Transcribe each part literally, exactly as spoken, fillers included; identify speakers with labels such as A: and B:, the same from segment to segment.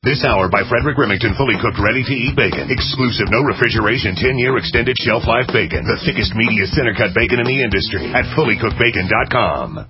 A: This hour by Frederick Remington, fully cooked, ready-to-eat bacon. Exclusive, no refrigeration, ten-year extended shelf life bacon. The thickest, meatiest, center-cut bacon in the industry at fully cooked bacon dot com.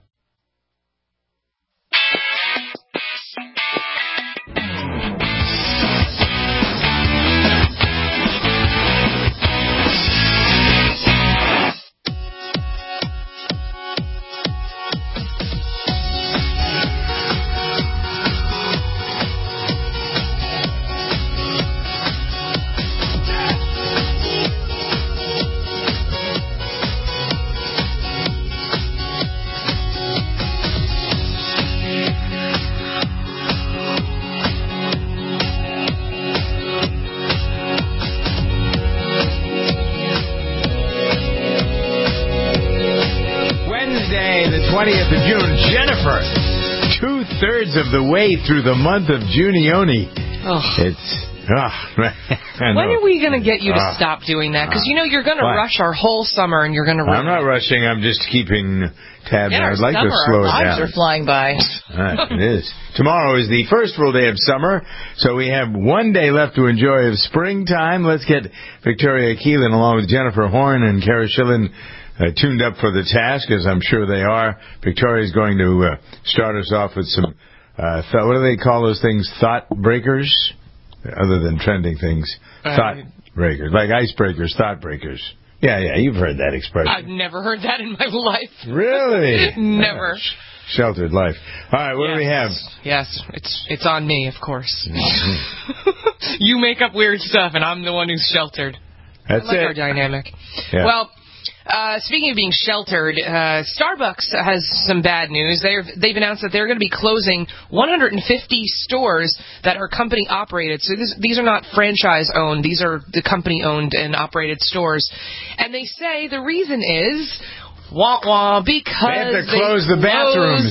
B: twentieth of June. Jennifer, two-thirds of the way through the month of Junioni.
C: Oh.
B: It's... Oh,
C: when are we going to get you to uh, stop doing that? Because, you know, you're going to rush our whole summer, and you're going to...
B: I'm not rushing. I'm just keeping tabs.
C: Yeah,
B: I'd like
C: summer,
B: to slow it
C: our
B: down.
C: lives are flying by.
B: Right, it is. Tomorrow is the first full day of summer, so we have one day left to enjoy of springtime. Let's get Victoria Keelan along with Jennifer Horn and Kara Schillen Uh, tuned up for the task, as I'm sure they are. Victoria's going to uh, start us off with some, uh, th- what do they call those things? Thought breakers? Other than trending things. Uh, thought breakers. Like icebreakers, thought breakers. Yeah, yeah, you've heard that expression.
C: I've never heard that in my life.
B: Really?
C: Never.
B: Uh, sheltered life. All right, what
C: yes.
B: do we have?
C: Yes, it's it's on me, of course.
B: Mm-hmm.
C: You make up weird stuff, and I'm the one who's sheltered.
B: That's
C: I like
B: it.
C: our dynamic.
B: Yeah.
C: Well, Uh, speaking of being sheltered, uh, Starbucks has some bad news. They've, they've announced that they're going to be closing one hundred fifty stores that are company-operated. So this, these are not franchise-owned. These are the company-owned and operated stores. And they say the reason is, wah-wah, because
B: they have to close the bathrooms.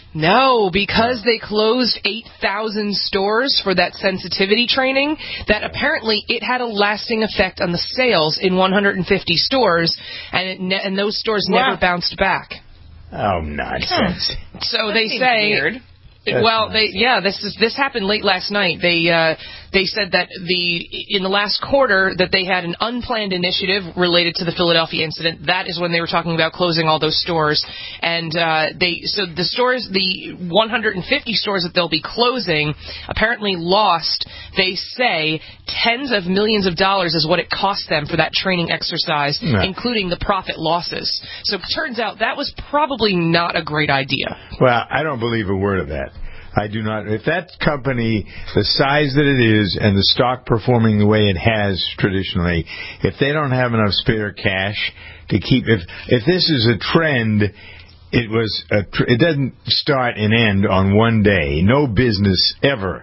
C: No, because they closed eight thousand stores for that sensitivity training, that apparently it had a lasting effect on the sales in one hundred fifty stores, and it ne- and those stores
B: wow.
C: never bounced back.
B: Oh, nonsense.
C: So
D: that
C: they
D: seems
C: say...
D: weird.
B: That's
C: well,
B: nice.
C: they yeah, this is this happened late last night. They uh, they said that the in the last quarter that they had an unplanned initiative related to the Philadelphia incident. That is when they were talking about closing all those stores, and uh, they so the stores, the one hundred fifty stores that they'll be closing, apparently lost. They say tens of millions of dollars is what it cost them for that training exercise,
B: no.
C: including the profit losses. So it turns out that was probably not a great idea.
B: Well, I don't believe a word of that. I do not. If that company, the size that it is, and the stock performing the way it has traditionally, if they don't have enough spare cash to keep, if if this is a trend, it was a, it doesn't start and end on one day. No business ever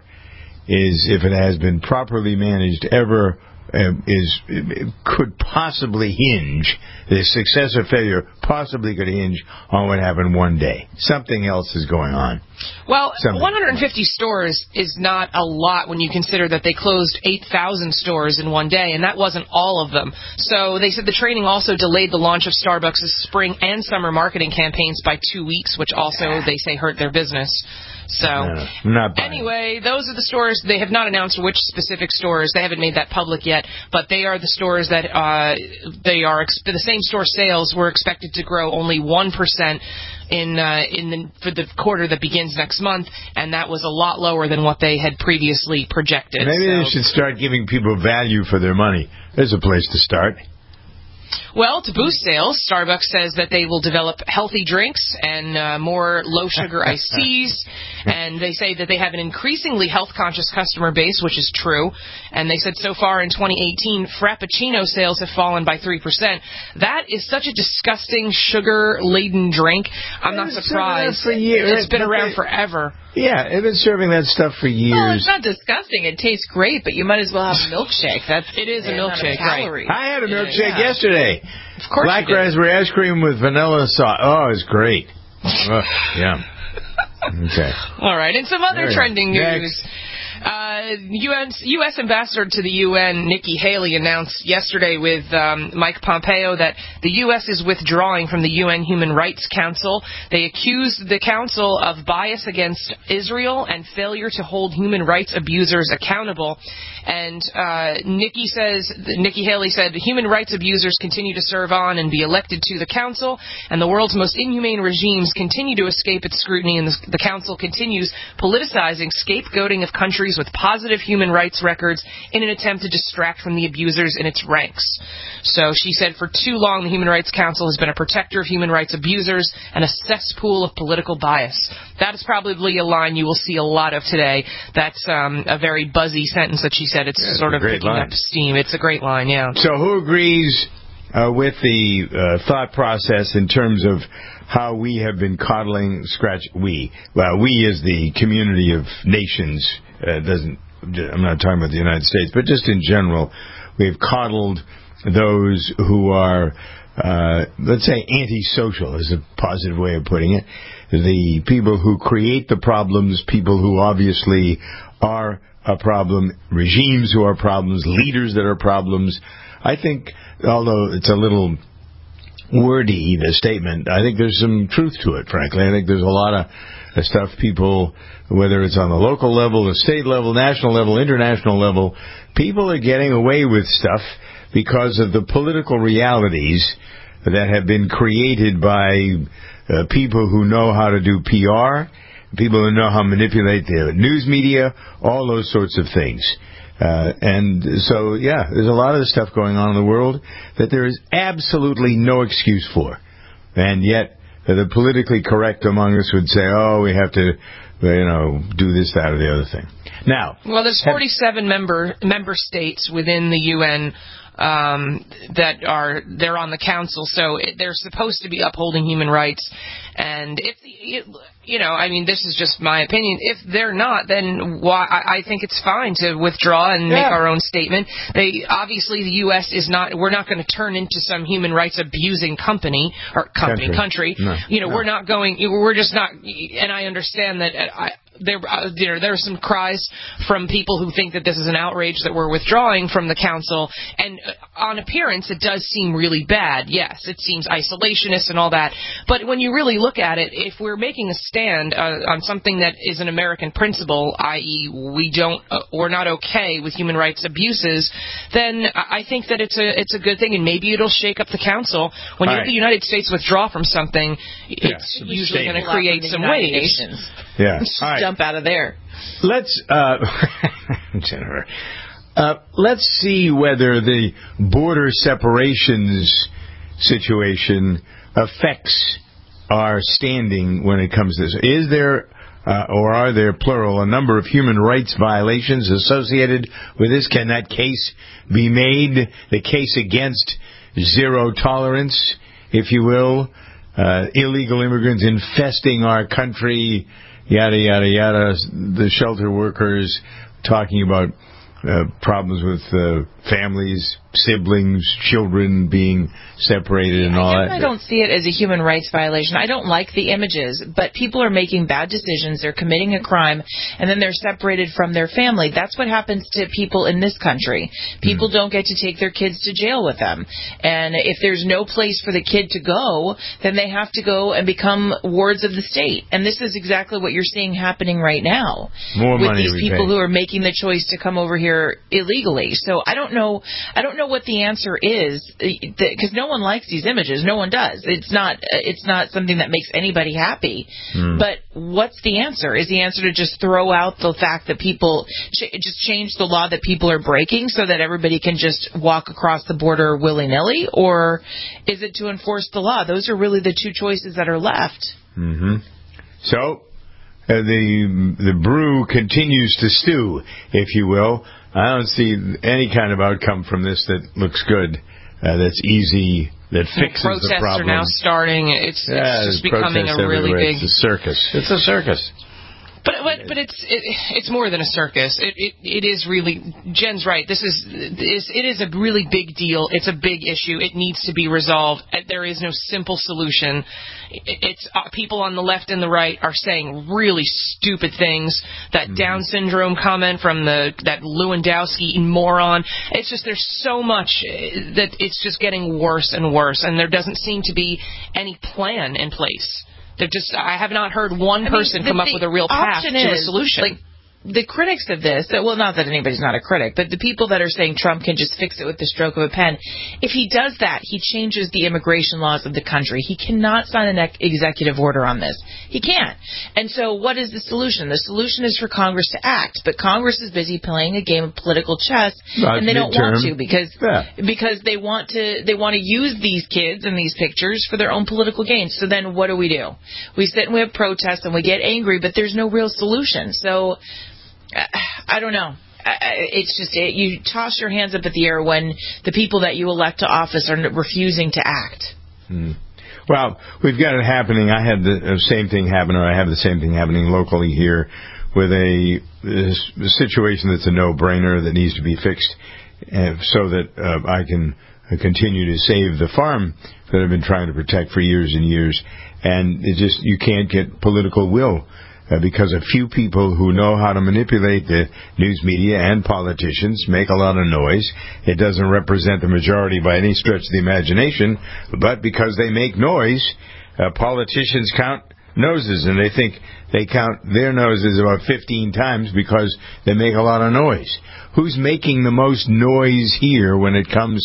B: is, if it has been properly managed, ever uh, is could possibly hinge. The success or failure possibly could hinge on what happened one day. Something else is going on.
C: Well,
B: Something.
C: one hundred fifty stores is not a lot when you consider that they closed eight thousand stores in one day, and that wasn't all of them. So they said the training also delayed the launch of Starbucks' spring and summer marketing campaigns by two weeks, which also, they say, hurt their business. So,
B: no, not
C: anyway, those are the stores. They have not announced which specific stores. They haven't made that public yet, but they are the stores that uh, they are. The same store sales were expected to grow only one percent in uh, in the, for the quarter that begins next month, and that was a lot lower than what they had previously projected.
B: Maybe
C: so.
B: they should start giving people value for their money. There's a place to start.
C: Well, to boost sales, Starbucks says that they will develop healthy drinks and uh, more low-sugar iced teas, and they say that they have an increasingly health-conscious customer base, which is true, and they said so far in twenty eighteen, Frappuccino sales have fallen by three percent. That is such a disgusting, sugar-laden drink. I'm not surprised.
B: For years.
C: It's been around forever.
B: Yeah, they've been serving that stuff for years.
D: Well, it's not disgusting. It tastes great, but you might as well have a milkshake. That's
C: it is a milkshake,
D: right?
B: I had a milkshake
C: yeah.
B: yesterday.
C: Of course
B: Black
C: you did.
B: raspberry ice cream with vanilla sauce. Oh, it's great. Oh, yeah. Okay.
C: All right, and some other
B: There
C: trending
B: Next.
C: news. Uh, U N, U S Ambassador to the U N, Nikki Haley, announced yesterday with um, Mike Pompeo that the U S is withdrawing from the U N Human Rights Council. They accused the council of bias against Israel and failure to hold human rights abusers accountable. And uh, Nikki says, Nikki Haley said, human rights abusers continue to serve on and be elected to the council, and the world's most inhumane regimes continue to escape its scrutiny, and the, the council continues politicizing scapegoating of countries with positive human rights records in an attempt to distract from the abusers in its ranks. So she said, for too long, the Human Rights Council has been a protector of human rights abusers and a cesspool of political bias. That is probably a line you will see a lot of today. That's um, a very buzzy sentence that she said. It's yeah, sort of picking line. up steam. It's a great line, yeah.
B: So who agrees uh, with the uh, thought process in terms of how we have been coddling, scratch, we, well, we as the community of nations, uh, doesn't, I'm not talking about the United States, but just in general, we've coddled those who are, uh, let's say, antisocial is a positive way of putting it. The people who create the problems, people who obviously are a problem, regimes who are problems, leaders that are problems. I think, although it's a little wordy, the statement, I think there's some truth to it, frankly. I think there's a lot of stuff people, whether it's on the local level, the state level, national level, international level, people are getting away with stuff because of the political realities that have been created by uh, people who know how to do P R, people who know how to manipulate the news media, all those sorts of things. Uh, and so, yeah, there's a lot of stuff going on in the world that there is absolutely no excuse for. And yet, uh, the politically correct among us would say, oh, we have to, you know, do this, that, or the other thing. Now,
C: well, there's forty-seven member member states within the U N um, that are they're on the council, so it, they're supposed to be upholding human rights. And if it, you know, I mean, this is just my opinion. If they're not, then why? I, I think it's fine to withdraw and yeah. make our own statement. They obviously the U S is not. We're not going to turn into some human rights abusing company or company country. country.
B: No.
C: You know,
B: no.
C: we're not going. We're just not. And I understand that. I, There, uh, there, there are some cries from people who think that this is an outrage that we're withdrawing from the council. And uh, on appearance, it does seem really bad. Yes, it seems isolationist and all that. But when you really look at it, if we're making a stand uh, on something that is an American principle, that is, we don't, uh, we're not okay with human rights abuses, then I think that it's a, it's a good thing. And maybe it'll shake up the council. When you
B: right.
C: let the United States withdraw from something,
B: yeah.
C: it's usually going to create some waves.
B: Yeah.
D: All right. Jump out of there.
B: Let's, uh, Jennifer, uh, let's see whether the border separations situation affects our standing when it comes to this. Is there, uh, or are there, plural, a number of human rights violations associated with this? Can that case be made, the case against zero tolerance, if you will, uh, illegal immigrants infesting our country, yada, yada, yada, the shelter workers talking about uh, problems with uh, families, siblings, children being separated and all
D: I
B: that.
D: I don't see it as a human rights violation. I don't like the images, but people are making bad decisions. They're committing a crime, and then they're separated from their family. That's what happens to people in this country. People mm. don't get to take their kids to jail with them. And if there's no place for the kid to go, then they have to go and become wards of the state. And this is exactly what you're seeing happening right now.
B: More
D: with
B: money
D: these
B: we
D: people
B: pay.
D: who are making the choice to come over here illegally. So I don't know I don't know what the answer is, because no one likes these images. No one does. It's not it's not something that makes anybody happy. Mm. But what's the answer? Is the answer to just throw out the fact that people ch- just change the law that people are breaking so that everybody can just walk across the border willy-nilly? Or is it to enforce the law? Those are really the two choices that are left.
B: Mm-hmm. So uh, the the brew continues to stew, if you will. I don't see any kind of outcome from this that looks good, uh, that's easy, that fixes
C: the,
B: the problem.
C: Protests are now starting. It's,
B: yeah,
C: it's just becoming a really
B: everywhere.
C: big...
B: It's a circus. It's a circus.
C: But but but it's it, it's more than a circus. It, it it is really. Jen's right. This is is it is a really big deal. It's a big issue. It needs to be resolved. There is no simple solution. It's uh, people on the left and the right are saying really stupid things. That mm-hmm. Down syndrome comment from the that Lewandowski moron. It's just there's so much that it's just getting worse and worse, and there doesn't seem to be any plan in place. They're just, I have not heard one person I mean, the, come up with a real path to is, a solution. Like, the critics of this, well, not that anybody's not a critic, but the people that are saying Trump can just fix it with the stroke of a pen, if he does that, he changes the immigration laws of the country. He cannot sign an executive order on this. He can't. And so what is the solution? The solution is for Congress to act, but Congress is busy playing a game of political chess,
B: Not
C: and they don't
B: midterm.
C: want to because
B: yeah.
C: because they want to they want to use these kids and these pictures for their own political gains. So then what do we do? We sit and we have protests and we get angry, but there's no real solution. So I don't know. It's just it, you toss your hands up at the air when the people that you elect to office are refusing to act.
B: Hmm. Well, we've got it happening. I had the same thing happen, or I have the same thing happening locally here with a, a situation that's a no-brainer that needs to be fixed uh, so that uh, I can continue to save the farm that I've been trying to protect for years and years. And it just you can't get political will. Uh, because a few people who know how to manipulate the news media and politicians make a lot of noise. It doesn't represent the majority by any stretch of the imagination, but because they make noise, uh, politicians count noses, and they think they count their noses about fifteen times because they make a lot of noise. Who's making the most noise here when it comes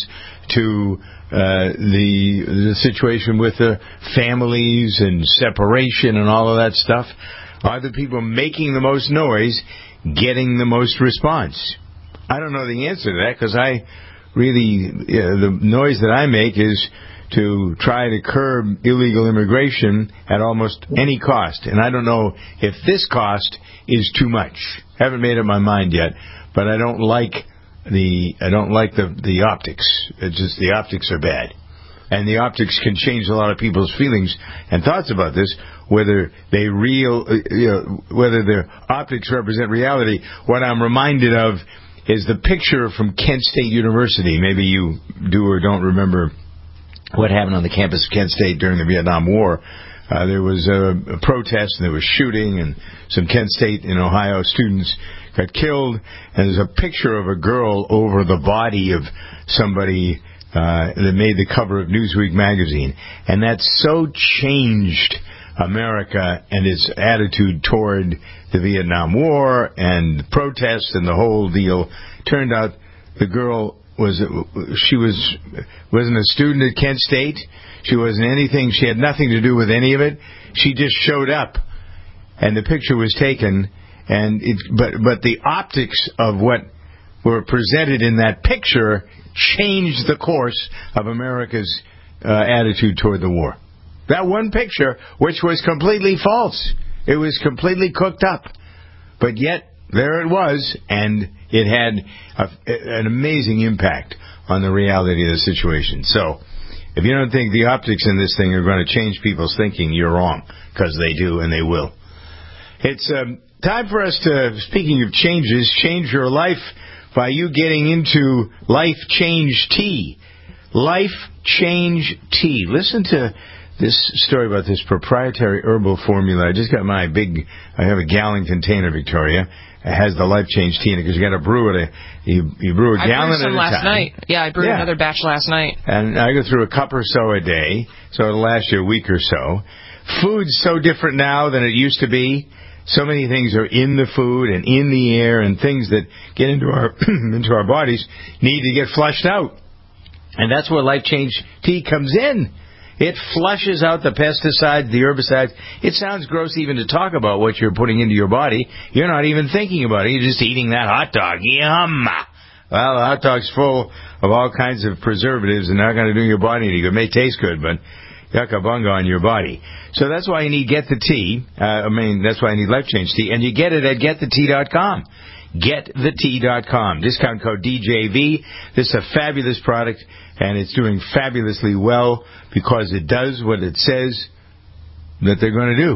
B: to uh, the the situation with the families and separation and all of that stuff? Are the people making the most noise getting the most response? I don't know the answer to that because I really, yeah, the noise that I make is to try to curb illegal immigration at almost any cost. And I don't know if this cost is too much. Haven't made up my mind yet, but I don't like the, I don't like the, the optics. It's just the optics are bad. And the optics can change a lot of people's feelings and thoughts about this, whether they real, you know, whether their optics represent reality. What I'm reminded of is the picture from Kent State University. Maybe you do or don't remember what happened on the campus of Kent State during the Vietnam War. Uh, there was a, a protest and there was shooting, and some Kent State in Ohio students got killed. And there's a picture of a girl over the body of somebody Uh, that made the cover of Newsweek magazine. And that so changed America and its attitude toward the Vietnam War and protests and the whole deal. Turned out the girl was, she was, wasn't a student at Kent State. She wasn't anything. She had nothing to do with any of it. She just showed up. And the picture was taken. And it, but, but the optics of what were presented in that picture changed the course of America's uh, attitude toward the war. That one picture, which was completely false. It was completely cooked up. But yet, there it was, and it had a, an amazing impact on the reality of the situation. So, if you don't think the optics in this thing are going to change people's thinking, you're wrong, because they do, and they will. It's um, time for us to, speaking of changes, change your life by you getting into Life Change Tea. Life Change Tea. Listen to this story about this proprietary herbal formula. I just got my big, I have a gallon container, Victoria. It has the Life Change Tea in it because you got to brew it. A, you, you brew a
C: I
B: gallon
C: brewed some
B: at a
C: last
B: time.
C: night. Yeah, I brewed
B: yeah.
C: another batch last night.
B: And I go through a cup or so a day, so it'll last you a week or so. Food's so different now than it used to be. So many things are in the food and in the air, and things that get into our into our bodies need to get flushed out. And that's where Life Change Tea comes in. It flushes out the pesticides, the herbicides. It sounds gross even to talk about what you're putting into your body. You're not even thinking about it. You're just eating that hot dog. Yum! Well, the hot dog's full of all kinds of preservatives and not going to do your body any good. It may taste good, but yucca-bunga on your body. So that's why you need Get the Tea. Uh, I mean, that's why you need Life Change Tea. And you get it at get the tea dot com. get the tea dot com. Discount code D J V. This is a fabulous product, and it's doing fabulously well because it does what it says that they're going to do.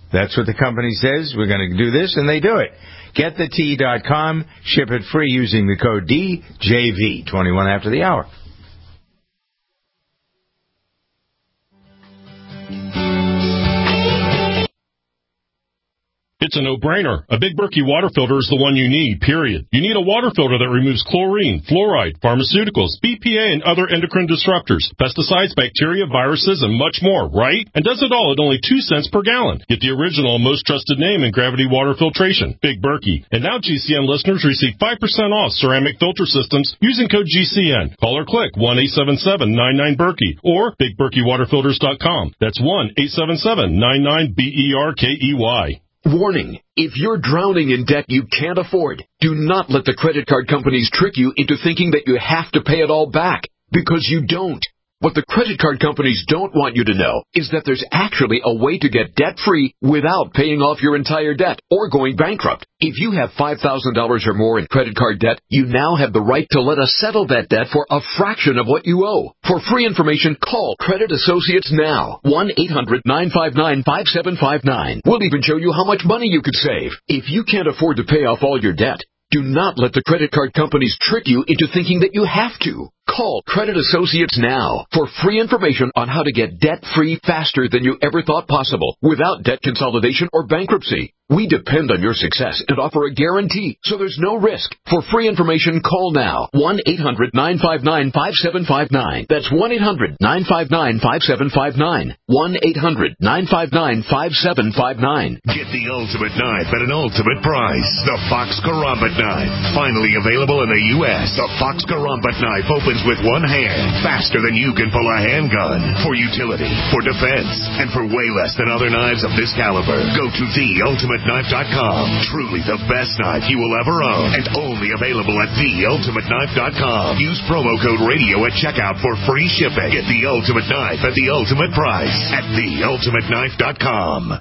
B: That's what the company says. We're going to do this, and they do it. get the tea dot com. Ship it free using the code D J V. twenty-one after the hour.
E: It's a no-brainer. A Big Berkey water filter is the one you need, period. You need a water filter that removes chlorine, fluoride, pharmaceuticals, B P A, and other endocrine disruptors, pesticides, bacteria, viruses, and much more, right? And does it all at only two cents per gallon. Get the original, most trusted name in gravity water filtration, Big Berkey. And now G C N listeners receive five percent off ceramic filter systems using code G C N. Call or click one eight seven seven nine nine Berkey or big berkey water filters dot com. That's one eight seven seven nine nine B E R K E Y.
F: Warning, if you're drowning in debt you can't afford, do not let the credit card companies trick you into thinking that you have to pay it all back, because you don't. What the credit card companies don't want you to know is that there's actually a way to get debt-free without paying off your entire debt or going bankrupt. If you have five thousand dollars or more in credit card debt, you now have the right to let us settle that debt for a fraction of what you owe. For free information, call Credit Associates now. one eight hundred nine five nine five seven five nine. We'll even show you how much money you could save. If you can't afford to pay off all your debt, do not let the credit card companies trick you into thinking that you have to. Call Credit Associates now for free information on how to get debt-free faster than you ever thought possible without debt consolidation or bankruptcy. We depend on your success and offer a guarantee, so there's no risk. For free information, call now. one eight hundred nine five nine five seven five nine. That's one eight hundred nine five nine five seven five nine. one eight hundred nine five nine five seven five nine.
A: Get the ultimate knife at an ultimate price. The Fox Karambit knife. Finally available in the U S The Fox Karambit knife opens with one hand, faster than you can pull a handgun. For utility, for defense, and for way less than other knives of this caliber. Go to the ultimate knife dot com. Truly the best knife you will ever own, and only available at the ultimate knife dot com. Use promo code radio at checkout for free shipping. Get the ultimate knife at the ultimate price at the ultimate knife dot com.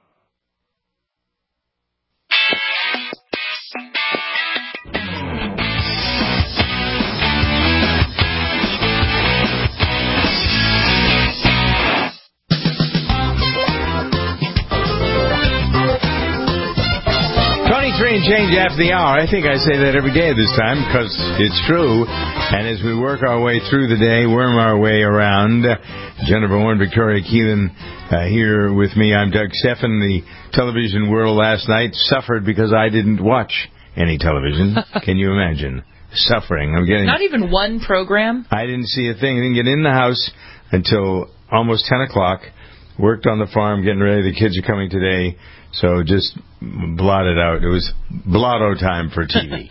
B: twenty-three and change after the hour. I think I say that every day this time because it's true. And as we work our way through the day, worm our way around, Jennifer Warren, Victoria Keelan uh, here with me. I'm Doug Stephan. The television world last night suffered because I didn't watch any television. Can you imagine? Suffering. I'm getting
D: not even one program.
B: I didn't see a thing. I didn't get in the house until almost ten o'clock. Worked on the farm, getting ready. The kids are coming today. So just blotted out. It was blotto time for T V.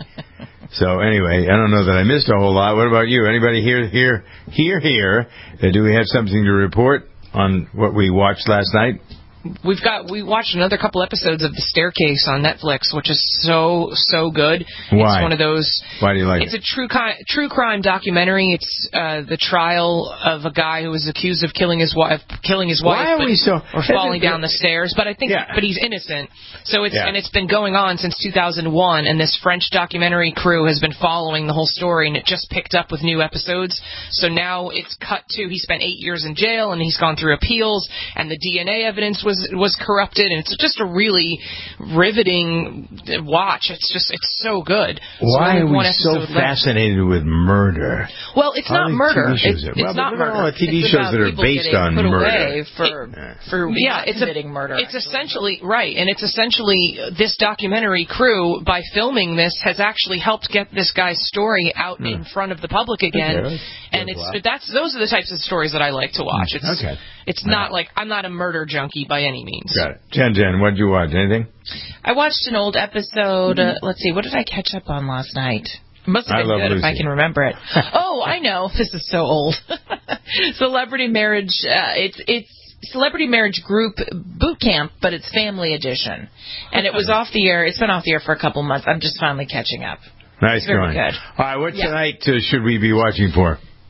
B: So anyway, I don't know that I missed a whole lot. What about you? Anybody here, here, here, here? Uh, do we have something to report on what we watched last night?
C: We've got we watched another couple episodes of The Staircase on Netflix, which is so so good.
B: Why?
C: It's one of those.
B: Why do you like
C: it's
B: it?
C: It's a true crime true crime documentary. It's uh, the trial of a guy who was accused of killing his wife, killing his wife,
B: Why are
C: but,
B: we so,
C: or falling down the stairs. But I think,
B: yeah.
C: but he's innocent. So it's
B: yeah.
C: and it's been going on since two thousand one. And this French documentary crew has been following the whole story, and it just picked up with new episodes. So now it's cut to he spent eight years in jail, and he's gone through appeals, and the D N A evidence was was corrupted. And it's just a really riveting watch. It's just, it's so good.
B: Why
C: so
B: are we so fascinated left. with murder?
C: Well, it's
B: How
C: not murder.
B: T V shows
C: it's
B: are?
C: it's
B: well,
C: not murder.
B: No, T V
D: it's
B: shows that are based on
D: put
B: murder.
D: Away for,
C: it,
D: for
C: yeah, it's
D: committing
C: a,
D: murder.
C: It's
D: actually.
C: essentially, right, and it's essentially this documentary crew, by filming this, has actually helped get this guy's story out hmm. in front of the public again.
B: Okay.
C: And it's that's those are the types of stories that I like to watch. It's,
B: okay.
C: It's not right. like, I'm not a murder junkie by any means.
B: Got it. Jen, Jen, what did you watch? Anything?
D: I watched an old episode. Uh, let's see, what did I catch up on last night? It must have been
B: I
D: good
B: Lucy.
D: if I can remember it. Oh, I know. This is so old. Celebrity Marriage. Uh, it's it's Celebrity Marriage Group Boot Camp, but it's Family Edition, and it was off the air. It's been off the air for a couple months. I'm just finally catching up.
B: Nice
D: Very
B: going.
D: Good.
B: All right, what
D: yeah.
B: tonight uh, should we be watching for?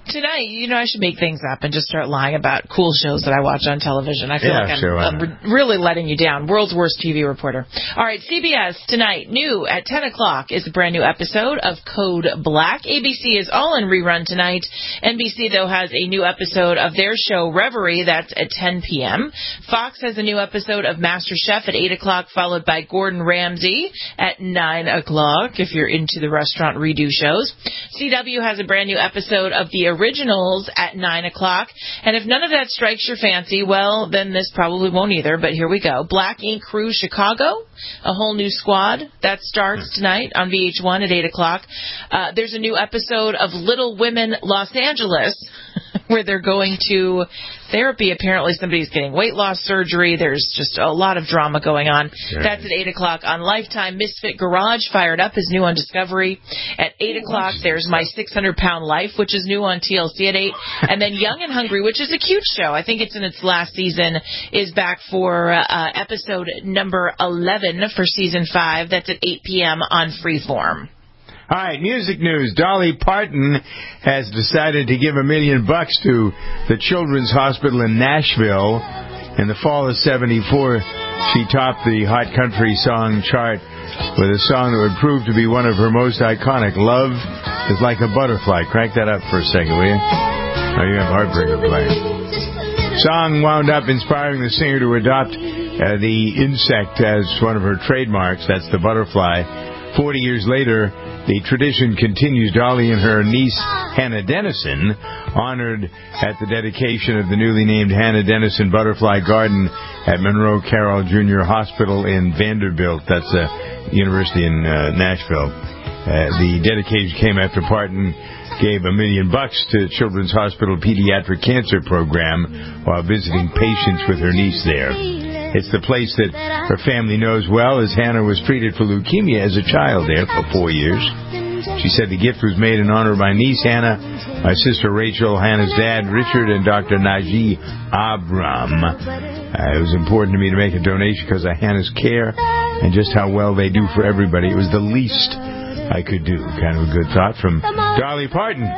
D: Tonight, you know, I should make things up and just start lying about cool shows that I watch on television. I feel
B: Yeah,
D: like I'm,
B: sure, why
D: I'm
B: not?
D: re- really letting you down. World's worst T V reporter. All right, C B S tonight, new at ten o'clock is a brand new episode of Code Black. A B C is all in rerun tonight. N B C, though, has a new episode of their show Reverie. That's at ten p.m. Fox has a new episode of MasterChef at eight o'clock, followed by Gordon Ramsay at nine o'clock, if you're into the restaurant redo shows. C W has a brand new episode of The Originals at nine o'clock. And if none of that strikes your fancy, well, then this probably won't either, but here we go. Black Ink Crew Chicago, a whole new squad. That starts tonight on V H one at eight o'clock. Uh, there's a new episode of Little Women Los Angeles, where they're going to therapy. Apparently somebody's getting weight loss surgery. There's just a lot of drama going on. Right. That's at eight o'clock on Lifetime. Misfit Garage fired up is new on Discovery. At eight o'clock, there's My six hundred pound Life, which is new on T L C at eight. And then Young and Hungry, which is a cute show. I think it's in its last season, is back for uh, episode number eleven for season five. That's at eight p.m. on Freeform.
B: All right, music news. Dolly Parton has decided to give a million bucks to the Children's Hospital in Nashville. In the fall of seventy-four, she topped the Hot Country Song chart with a song that would prove to be one of her most iconic. Love is Like a Butterfly. Crank that up for a second, will you? Oh, you have Heartbreaker playing. Song wound up inspiring the singer to adopt uh, the insect as one of her trademarks. That's the butterfly. Forty years later, the tradition continues. Dolly and her niece, Hannah Dennison, honored at the dedication of the newly named Hannah Dennison Butterfly Garden at Monroe Carroll Junior Hospital in Vanderbilt. That's a university in uh, Nashville. Uh, the dedication came after Parton gave a million bucks to Children's Hospital Pediatric Cancer Program while visiting patients with her niece there. It's the place that her family knows well, as Hannah was treated for leukemia as a child there for four years. She said the gift was made in honor of my niece, Hannah, my sister, Rachel, Hannah's dad, Richard, and Doctor Najee Abram. Uh, it was important to me to make a donation because of Hannah's care and just how well they do for everybody. It was the least I could do. Kind of a good thought from Dolly Parton.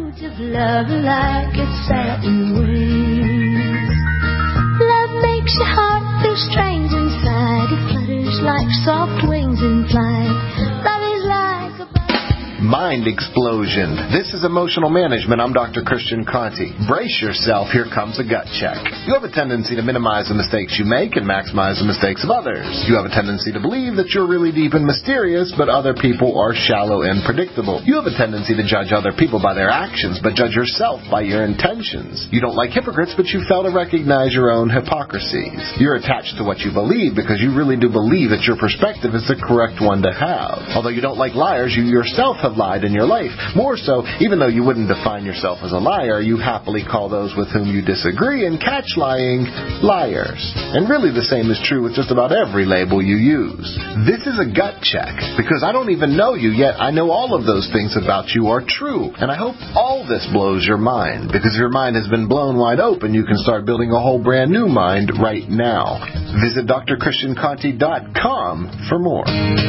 G: Makes your heart feel strange inside. It flutters like soft wings in flight. Love is like a
H: Mind explosion. This is Emotional Management. I'm Doctor Christian Conti. Brace yourself. Here comes a gut check. You have a tendency to minimize the mistakes you make and maximize the mistakes of others. You have a tendency to believe that you're really deep and mysterious, but other people are shallow and predictable. You have a tendency to judge other people by their actions, but judge yourself by your intentions. You don't like hypocrites, but you fail to recognize your own hypocrisies. You're attached to what you believe because you really do believe that your perspective is the correct one to have. Although you don't like liars, you yourself have lied in your life. More so, even though you wouldn't define yourself as a liar, you happily call those with whom you disagree and catch lying liars. And really the same is true with just about every label you use. This is a gut check, because I don't even know you, yet I know all of those things about you are true. And I hope all this blows your mind, because if your mind has been blown wide open, you can start building a whole brand new mind right now. Visit D R Christian Conti dot com for more.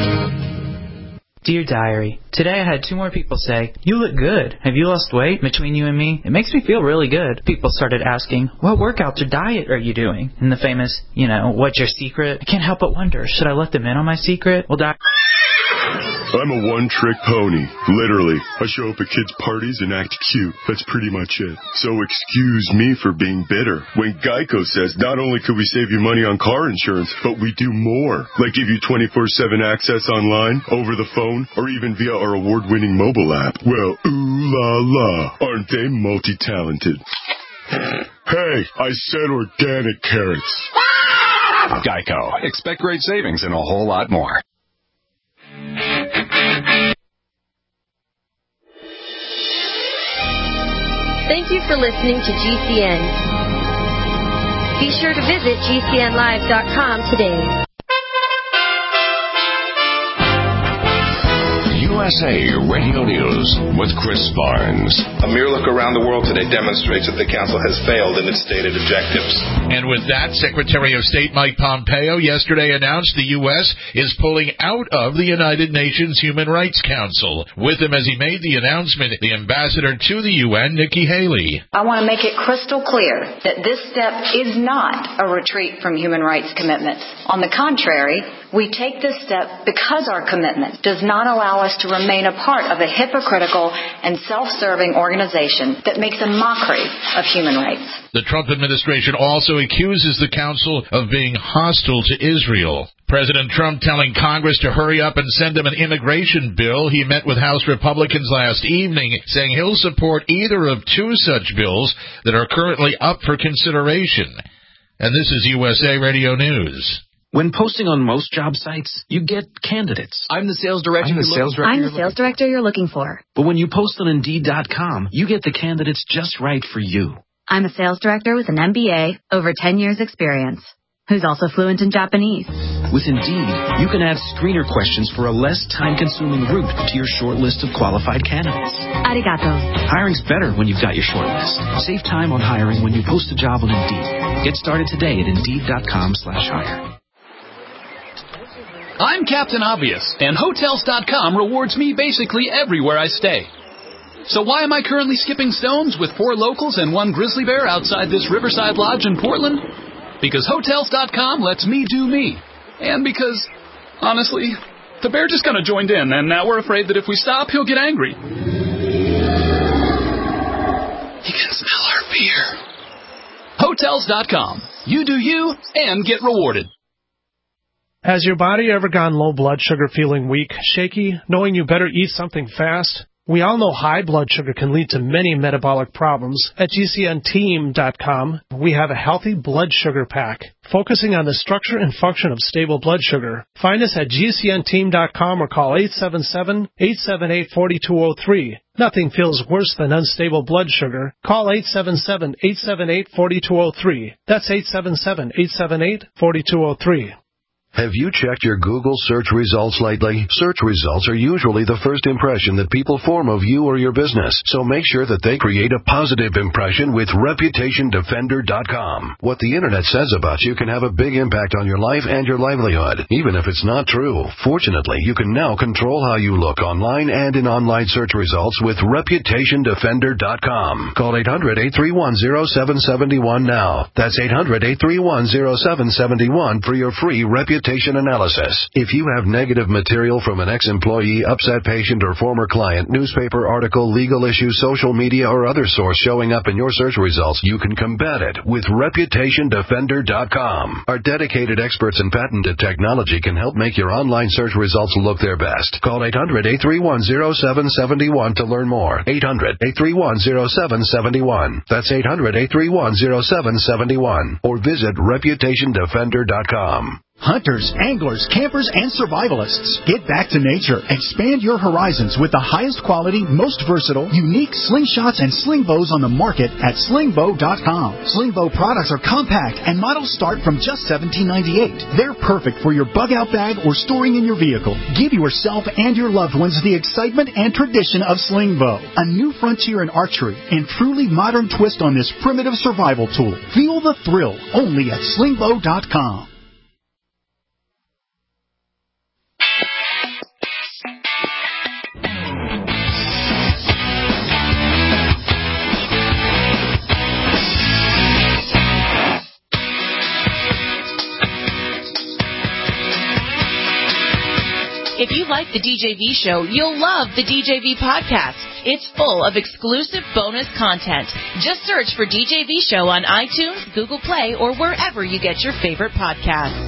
I: Dear Diary, today I had two more people say, "You look good. Have you lost weight?" Between you and me, it makes me feel really good. People started asking, "What workouts or diet are you doing?" And the famous, you know, "What's your secret?" I can't help but wonder, should I let them in on my secret? Well, Doc...
J: I'm a one-trick pony, literally. I show up at kids' parties and act cute. That's pretty much it. So excuse me for being bitter. When Geico says not only could we save you money on car insurance, but we do more. Like give you twenty-four seven access online, over the phone, or even via our award-winning mobile app. Well, ooh la la, aren't they multi-talented? Hey, I said organic carrots.
K: Geico. Expect great savings and a whole lot more.
L: Thank you for listening to G C N. Be sure to visit G C N live dot com today.
A: U S A Radio News with Chris Barnes.
M: A mere look around the world today demonstrates that the Council has failed in its stated objectives.
N: And with that, Secretary of State Mike Pompeo yesterday announced the U S is pulling out of the United Nations Human Rights Council. With him as he made the announcement, the ambassador to the U N, Nikki Haley.
O: I want to make it crystal clear that this step is not a retreat from human rights commitments. On the contrary, we take this step because our commitment does not allow us to remain a part of a hypocritical and self-serving organization that makes a mockery of human rights.
N: The Trump administration also accuses the council of being hostile to Israel. President Trump telling Congress to hurry up and send him an immigration bill. He met with House Republicans last evening, saying he'll support either of two such bills that are currently up for consideration. And this is U S A Radio News.
P: When posting on most job sites, you get candidates. I'm the sales director.
Q: I'm the sales director.
R: I'm the sales director you're looking for.
P: But when you post on Indeed dot com, you get the candidates just right for you.
R: I'm a sales director with an M B A, over ten years experience, who's also fluent in Japanese.
P: With Indeed, you can add screener questions for a less time-consuming route to your short list of qualified candidates.
R: Arigato.
P: Hiring's better when you've got your short list. Save time on hiring when you post a job on Indeed. Get started today at Indeed dot com slash hire.
S: I'm Captain Obvious, and Hotels dot com rewards me basically everywhere I stay. So why am I currently skipping stones with four locals and one grizzly bear outside this Riverside Lodge in Portland? Because Hotels dot com lets me do me. And because, honestly, the bear just kind of joined in, and now we're afraid that if we stop, he'll get angry. He can smell our beer. Hotels dot com. You do you, and get rewarded.
T: Has your body ever gone low blood sugar, feeling weak, shaky, knowing you better eat something fast? We all know high blood sugar can lead to many metabolic problems. At G C N team dot com, we have a healthy blood sugar pack, focusing on the structure and function of stable blood sugar. Find us at G C N team dot com or call eight seven seven, eight seven eight, four two zero three. Nothing feels worse than unstable blood sugar. Call eight seven seven, eight seven eight, four two zero three. That's eight seven seven, eight seven eight, four two zero three.
U: Have you checked your Google search results lately? Search results are usually the first impression that people form of you or your business, so make sure that they create a positive impression with Reputation Defender dot com. What the Internet says about you can have a big impact on your life and your livelihood, even if it's not true. Fortunately, you can now control how you look online and in online search results with Reputation Defender dot com. Call eight hundred, eight three one, zero seven seven one now. That's eight hundred, eight three one, zero seven seven one for your free Reputation analysis. If you have negative material from an ex-employee, upset patient, or former client, newspaper article, legal issue, social media, or other source showing up in your search results, you can combat it with Reputation Defender dot com. Our dedicated experts in patented technology can help make your online search results look their best. Call eight hundred, eight three one, zero seven seven one to learn more. eight hundred, eight three one, zero seven seven one. That's eight hundred, eight three one, zero seven seven one. Or visit Reputation Defender dot com.
V: Hunters, anglers, campers, and survivalists, get back to nature. Expand your horizons with the highest quality, most versatile, unique slingshots and sling bows on the market at sling bow dot com. Sling bow products are compact and models start from just seventeen ninety-eight. They're perfect for your bug out bag or storing in your vehicle. Give yourself and your loved ones the excitement and tradition of sling bow, a new frontier in archery and truly modern twist on this primitive survival tool. Feel the thrill only at sling bow dot com.
D: If you like the D J V show, you'll love the D J V podcast. It's full of exclusive bonus content. Just search for D J V Show on iTunes, Google Play, or wherever you get your favorite podcasts.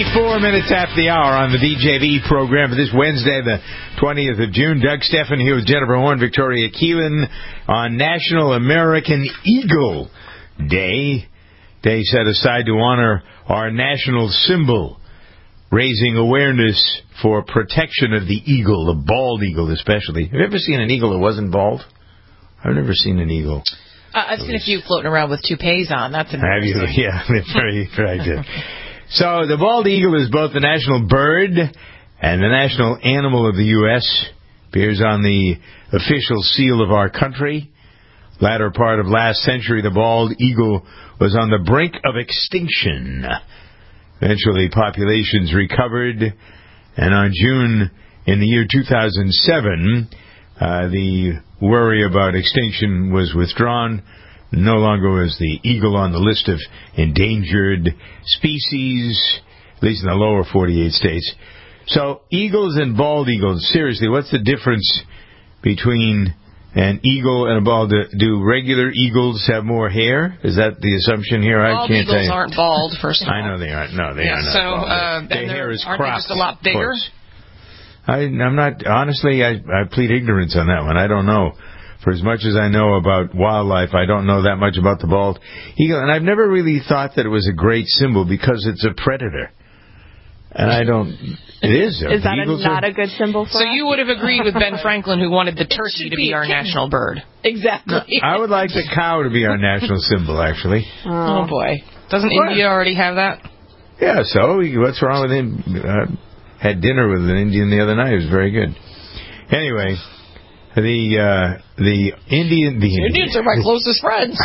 B: Four minutes after the hour on the D J V program for this Wednesday, the twentieth of June. Doug Stephan here with Jennifer Horn, Victoria Keelan on National American Eagle Day. Day set aside to honor our national symbol, raising awareness for protection of the eagle, the bald eagle especially. Have you ever seen an eagle that wasn't bald? I've never seen an eagle.
D: Uh, I've seen a few floating around with toupees on. That's
B: Have you? Yeah, they're very, very good. So the bald eagle is both the national bird and the national animal of the U S Appears on the official seal of our country. Latter part of last century, the bald eagle was on the brink of extinction. Eventually, populations recovered, and on June in the year two thousand seven, uh, the worry about extinction was withdrawn. No longer was the eagle on the list of endangered species, at least in the lower forty-eight states. So, eagles and bald eagles, seriously, what's the difference between an eagle and a bald? Do regular eagles have more hair? Is that the assumption here?
C: Bald
B: I can't
C: eagles
B: tell you.
C: aren't bald, first of all.
B: I know they aren't. No, they
C: yeah,
B: are not
C: so,
B: bald.
C: Uh,
B: Their hair is
C: aren't
B: cropped.
C: they just a lot bigger?
B: I, I'm not, honestly, I, I plead ignorance on that one. I don't know. For as much as I know about wildlife, I don't know that much about the bald eagle. And I've never really thought that it was a great symbol because it's a predator. And I don't, it is.
E: Is that a, not
B: are,
E: a good symbol for
C: So
E: us?
C: you would have agreed with Ben Franklin, who wanted the turkey to be, be our national bird.
D: Exactly.
B: I would like the cow to be our national symbol, actually.
C: Oh, boy. Doesn't what? India already have that?
B: Yeah, so what's wrong with him? Uh, had dinner with an Indian the other night. It was very good. Anyway, the uh, the Indian... The
C: Indians are my closest friends.